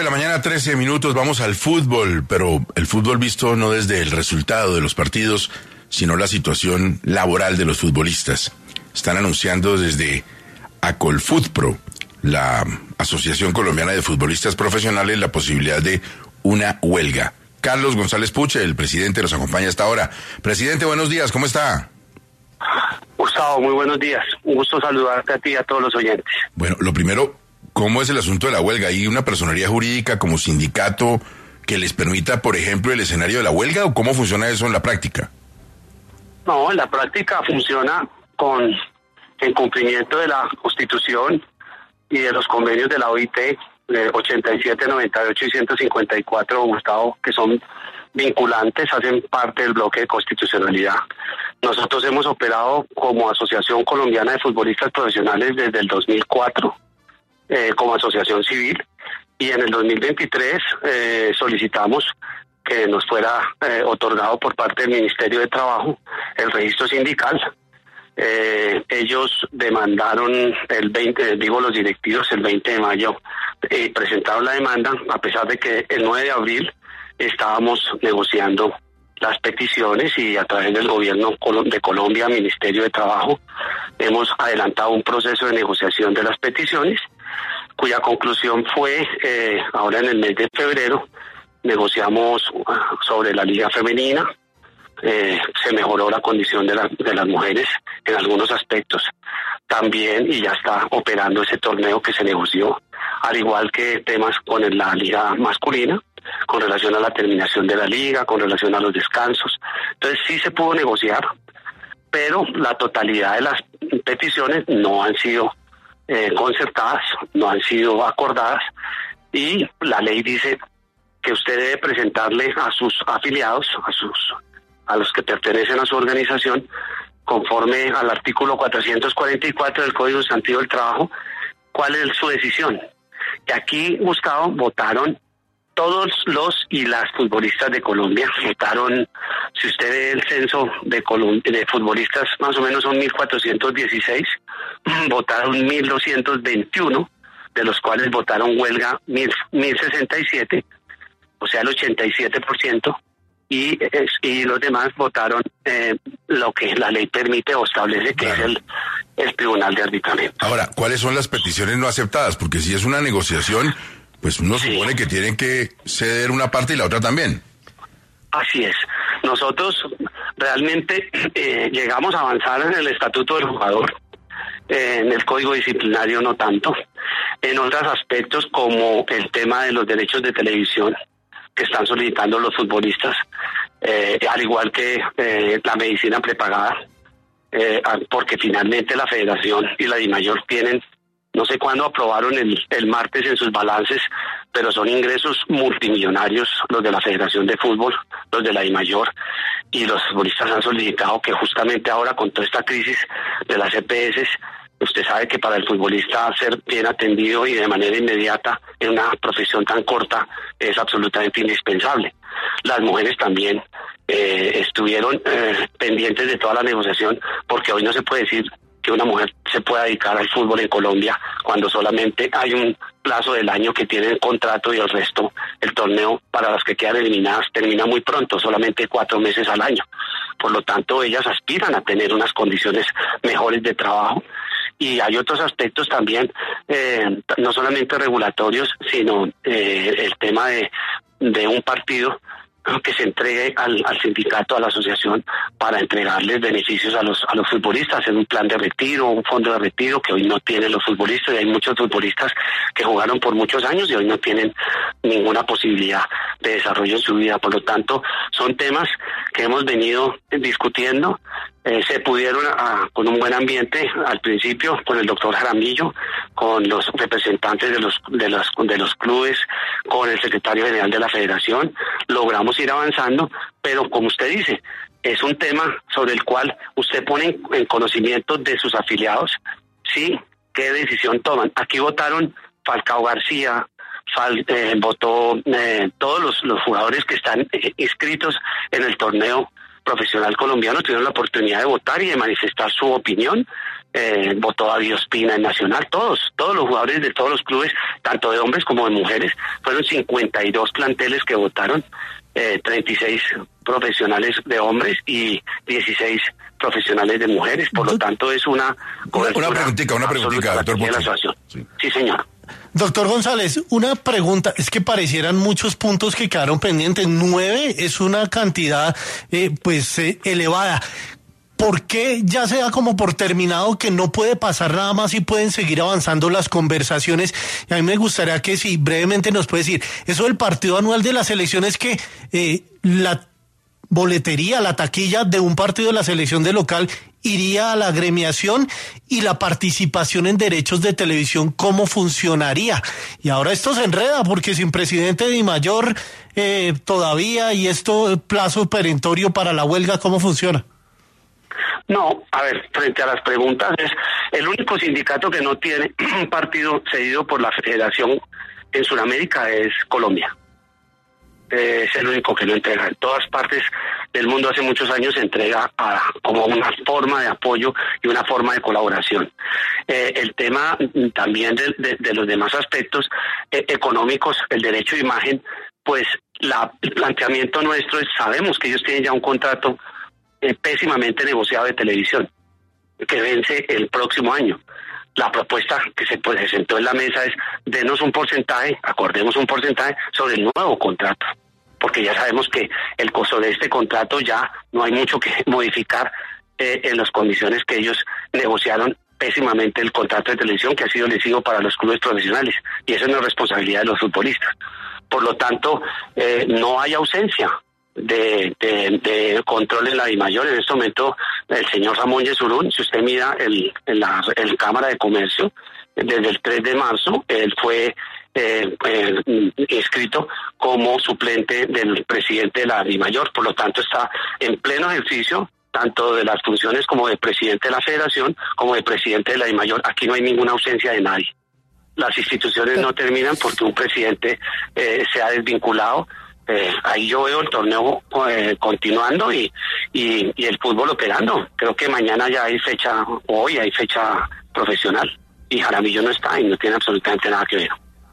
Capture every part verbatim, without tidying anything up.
De la mañana, trece minutos, vamos al fútbol, pero el fútbol visto no desde el resultado de los partidos, sino la situación laboral de los futbolistas. Están anunciando desde Acolfutpro, la Asociación Colombiana de Futbolistas Profesionales, la posibilidad de una huelga. Carlos González Puche, el presidente, nos acompaña hasta ahora. Presidente, buenos días, ¿cómo está? Gustavo, muy buenos días. Un gusto saludarte a ti y a todos los oyentes. Bueno, lo primero, ¿cómo es el asunto de la huelga? ¿Hay una personería jurídica como sindicato que les permita, por ejemplo, el escenario de la huelga, o cómo funciona eso en la práctica? No, en la práctica funciona con el cumplimiento de la Constitución y de los convenios de la O I T, de ochenta y siete, noventa y ocho y ciento cincuenta y cuatro, Gustavo, que son vinculantes, hacen parte del bloque de constitucionalidad. Nosotros hemos operado como Asociación Colombiana de Futbolistas Profesionales desde el dos mil cuatro, eh, como asociación civil, y en el dos mil veintitrés eh, solicitamos que nos fuera eh, otorgado por parte del Ministerio de Trabajo el registro sindical. Eh, ellos demandaron el veinte, digo los directivos, el veinte de mayo, eh, presentaron la demanda, a pesar de que el nueve de abril estábamos negociando las peticiones, y a través del gobierno de Colombia, Ministerio de Trabajo, hemos adelantado un proceso de negociación de las peticiones, cuya conclusión fue eh, ahora en el mes de febrero. Negociamos sobre la liga femenina, eh, se mejoró la condición de, la, de las mujeres en algunos aspectos también, y ya está operando ese torneo que se negoció, al igual que temas con la liga masculina, con relación a la terminación de la liga, con relación a los descansos. Entonces sí se pudo negociar, pero la totalidad de las peticiones no han sido eh, concertadas, no han sido acordadas, y la ley dice que usted debe presentarle a sus afiliados, a sus a los que pertenecen a su organización, conforme al artículo cuatrocientos cuarenta y cuatro del Código Sustantivo del Trabajo, cuál es su decisión. Y aquí, Gustavo, votaron todos los y las futbolistas de Colombia. Votaron, si usted ve el censo de, Colom- de futbolistas, más o menos son mil cuatrocientos dieciséis, votaron mil doscientos veintiuno, de los cuales votaron huelga mil sesenta y siete, o sea el ochenta y siete por ciento, y, y los demás votaron eh, lo que la ley permite o establece, que claro, es el, el Tribunal de Arbitramiento. Ahora, ¿cuáles son las peticiones no aceptadas? Porque si es una negociación, pues uno sí supone que tienen que ceder una parte y la otra también. Así es. Nosotros realmente eh, llegamos a avanzar en el Estatuto del Jugador, eh, en el Código Disciplinario no tanto, en otros aspectos como el tema de los derechos de televisión que están solicitando los futbolistas, eh, al igual que eh, la medicina prepagada, eh, porque finalmente la Federación y la DIMAYOR tienen, no sé cuándo aprobaron el, el martes en sus balances, pero son ingresos multimillonarios los de la Federación de Fútbol, los de la DIMAYOR, y los futbolistas han solicitado que justamente ahora, con toda esta crisis de las E P S, usted sabe que para el futbolista ser bien atendido y de manera inmediata en una profesión tan corta es absolutamente indispensable. Las mujeres también eh, estuvieron eh, pendientes de toda la negociación, porque hoy no se puede decir que una mujer se pueda dedicar al fútbol en Colombia cuando solamente hay un plazo del año que tienen contrato, y el resto, el torneo para las que quedan eliminadas termina muy pronto, solamente cuatro meses al año. Por lo tanto, ellas aspiran a tener unas condiciones mejores de trabajo. Y hay otros aspectos también, eh, no solamente regulatorios, sino eh, el tema de, de un partido que se entregue al, al sindicato, a la asociación, para entregarles beneficios a los a los futbolistas, en un plan de retiro, un fondo de retiro que hoy no tienen los futbolistas, y hay muchos futbolistas que jugaron por muchos años y hoy no tienen ninguna posibilidad de desarrollo en su vida. Por lo tanto, son temas que hemos venido discutiendo. Eh, se pudieron a, con un buen ambiente al principio, con el doctor Jaramillo, con los representantes de los de los de los clubes, con el secretario general de la Federación, logramos ir avanzando, pero como usted dice, es un tema sobre el cual usted pone en, en conocimiento de sus afiliados, sí, qué decisión toman. Aquí votaron Falcao García, Fal, eh, votó eh, todos los, los jugadores que están eh, inscritos en el torneo profesional colombiano tuvieron la oportunidad de votar y de manifestar su opinión. Eh, votó David Ospina en Nacional, todos, todos los jugadores de todos los clubes, tanto de hombres como de mujeres, fueron cincuenta y dos planteles que votaron, eh, treinta y seis profesionales de hombres y dieciséis profesionales de mujeres, por lo tanto es una una preguntita, una preguntita, doctor Pocho. Sí. sí, señor. Doctor González, una pregunta, es que parecieran muchos puntos que quedaron pendientes, nueve es una cantidad eh, pues eh, elevada. ¿Por qué ya se da como por terminado que no puede pasar nada más y pueden seguir avanzando las conversaciones? Y a mí me gustaría que si brevemente nos puede decir, eso del partido anual de la selección es que eh, la boletería, la taquilla de un partido de la selección de local iría a la agremiación y la participación en derechos de televisión, ¿cómo funcionaría? Y ahora esto se enreda porque sin presidente de Dimayor eh, todavía y esto plazo perentorio para la huelga, ¿cómo funciona? No, a ver, frente a las preguntas, es el único sindicato que no tiene un partido cedido por la federación en Sudamérica es Colombia. Eh, es el único que lo entrega. En todas partes del mundo hace muchos años se entrega a, como una forma de apoyo y una forma de colaboración. Eh, el tema también de, de, de los demás aspectos eh, económicos, el derecho de imagen, pues la, el planteamiento nuestro es, sabemos que ellos tienen ya un contrato Eh, pésimamente negociado de televisión, que vence el próximo año. La propuesta que se pues, sentó en la mesa es, denos un porcentaje, acordemos un porcentaje sobre el nuevo contrato, porque ya sabemos que el costo de este contrato ya no hay mucho que modificar eh, en las condiciones que ellos negociaron pésimamente el contrato de televisión, que ha sido lesivo para los clubes profesionales, y eso no es responsabilidad de los futbolistas. Por lo tanto, eh, no hay ausencia De, de, de control en la Dimayor. En este momento el señor Ramón Yesurún, si usted mira el, el, la el Cámara de Comercio, desde el tres de marzo, él fue eh, eh, inscrito como suplente del presidente de la Dimayor, por lo tanto está en pleno ejercicio tanto de las funciones como de presidente de la federación como de presidente de la Dimayor. Aquí no hay ninguna ausencia de nadie. Las instituciones no terminan porque un presidente eh, se ha desvinculado. Eh, ahí yo veo el torneo eh, continuando y, y, y el fútbol operando. Creo que mañana ya hay fecha, hoy hay fecha profesional y Jaramillo no está y no tiene absolutamente nada que ver.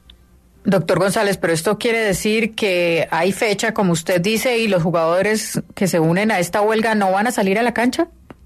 Doctor González, pero esto quiere decir que hay fecha, como usted dice, y los jugadores que se unen a esta huelga no van a salir a la cancha.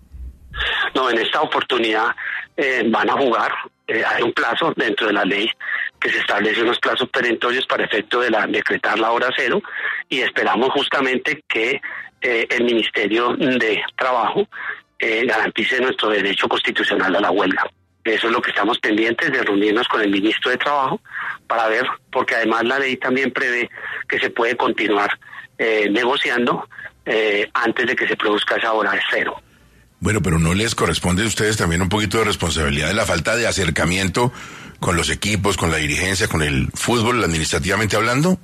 No, en esta oportunidad eh, van a jugar. Eh, hay un plazo dentro de la ley que se establece unos plazos perentorios para efecto de la decretar la hora cero y esperamos justamente que eh, el Ministerio de Trabajo eh, garantice nuestro derecho constitucional a la huelga. Eso es lo que estamos pendientes de reunirnos con el ministro de Trabajo para ver, porque además la ley también prevé que se puede continuar eh, negociando eh, antes de que se produzca esa hora cero. Bueno, pero ¿no les corresponde a ustedes también un poquito de responsabilidad de la falta de acercamiento con los equipos, con la dirigencia, con el fútbol, administrativamente hablando?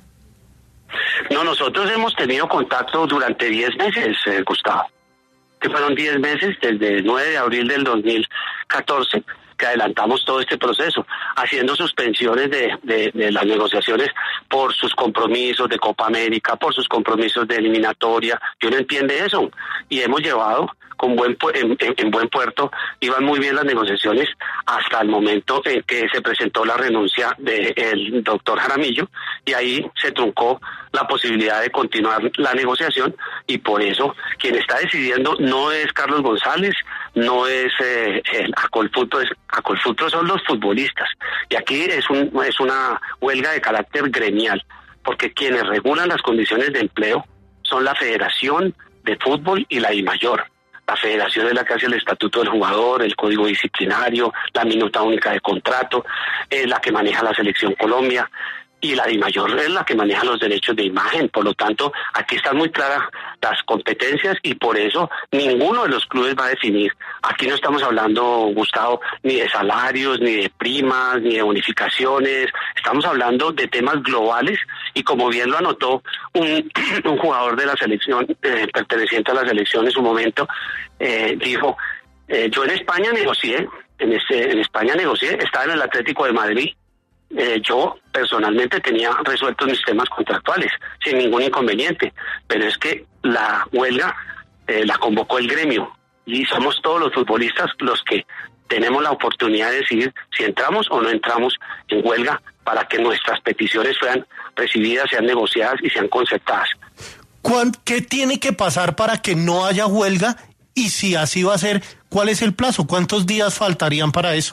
No, nosotros hemos tenido contacto durante diez meses, eh, Gustavo. Que fueron diez meses, desde el nueve de abril del dos mil catorce, que adelantamos todo este proceso, haciendo suspensiones de, de, de las negociaciones por sus compromisos de Copa América, por sus compromisos de eliminatoria, y uno entiende eso, y hemos llevado con buen en, en, en buen puerto, iban muy bien las negociaciones hasta el momento en que se presentó la renuncia del doctor Jaramillo, y ahí se truncó la posibilidad de continuar la negociación, y por eso quien está decidiendo no es Carlos González, no es eh, el Acolfutro, es Acolfutro son los futbolistas, y aquí es un es una huelga de carácter gremial, porque quienes regulan las condiciones de empleo son la Federación de Fútbol y la Dimayor. La federación es la que hace el estatuto del jugador, el código disciplinario, la minuta única de contrato, es la que maneja la Selección Colombia, y la Dimayor es la que maneja los derechos de imagen. Por lo tanto, aquí están muy claras las competencias y por eso ninguno de los clubes va a definir. Aquí no estamos hablando, Gustavo, ni de salarios, ni de primas, ni de bonificaciones. Estamos hablando de temas globales y como bien lo anotó un, un jugador de la selección, eh, perteneciente a la selección en su momento, eh, dijo, eh, yo en España negocié, en, este, en España negocié, estaba en el Atlético de Madrid. Eh, yo personalmente tenía resueltos mis temas contractuales sin ningún inconveniente, pero es que la huelga eh, la convocó el gremio y somos todos los futbolistas los que tenemos la oportunidad de decidir si entramos o no entramos en huelga para que nuestras peticiones sean recibidas, sean negociadas y sean concertadas. ¿Qué tiene que pasar para que no haya huelga? Y si así va a ser, ¿cuál es el plazo? ¿Cuántos días faltarían para eso?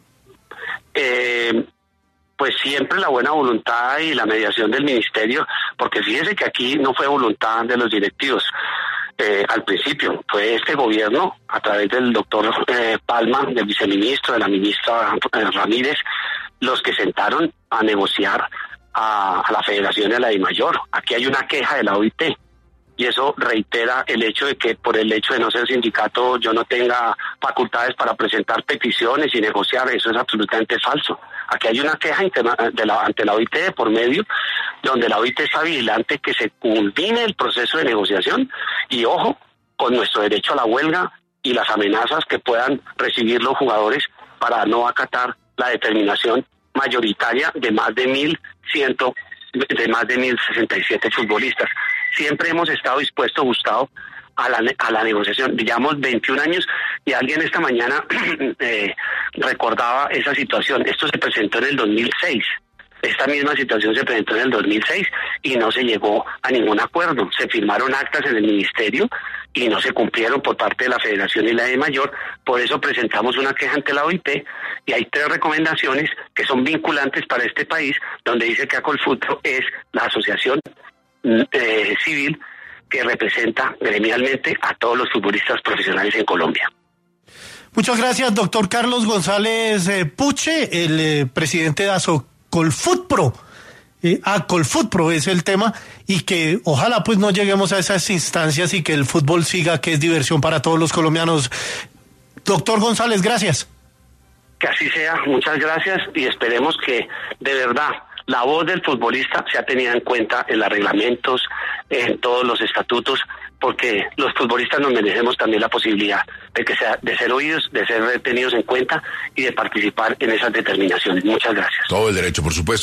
Eh, pues siempre la buena voluntad y la mediación del ministerio, porque fíjese que aquí no fue voluntad de los directivos. Eh, al principio fue este gobierno, a través del doctor eh, Palma, del viceministro, de la ministra eh, Ramírez, los que sentaron a negociar a, a la Federación y a la DIMAYOR. Aquí hay una queja de la O I T y eso reitera el hecho de que por el hecho de no ser sindicato yo no tenga facultades para presentar peticiones y negociar. Eso es absolutamente falso. Aquí hay una queja de la, ante la O I T de por medio, donde la O I T está vigilante que se culmine el proceso de negociación y ojo con nuestro derecho a la huelga y las amenazas que puedan recibir los jugadores para no acatar la determinación mayoritaria de más de mil ciento, de más de mil sesenta y siete futbolistas. Siempre hemos estado dispuestos, Gustavo, a la, a la negociación. Digamos veintiún años, y alguien esta mañana eh, recordaba esa situación. Esto se presentó en el dos mil seis. Esta misma situación se presentó en el dos mil seis y no se llegó a ningún acuerdo. Se firmaron actas en el ministerio y no se cumplieron por parte de la Federación y la DIMAYOR. Por eso presentamos una queja ante la O I T y hay tres recomendaciones que son vinculantes para este país, donde dice que Acolfutro es la asociación eh, civil que representa gremialmente a todos los futbolistas profesionales en Colombia. Muchas gracias, doctor Carlos González eh, Puche, el eh, presidente de Acolfutro. Eh, Acolfutro es el tema, y que ojalá pues no lleguemos a esas instancias y que el fútbol siga, que es diversión para todos los colombianos. Doctor González, gracias. Que así sea, muchas gracias, y esperemos que de verdad la voz del futbolista sea tenida en cuenta en los reglamentos, en todos los estatutos, porque los futbolistas nos merecemos también la posibilidad de que sea, de ser oídos, de ser tenidos en cuenta y de participar en esas determinaciones. Muchas gracias. Todo el derecho, por supuesto.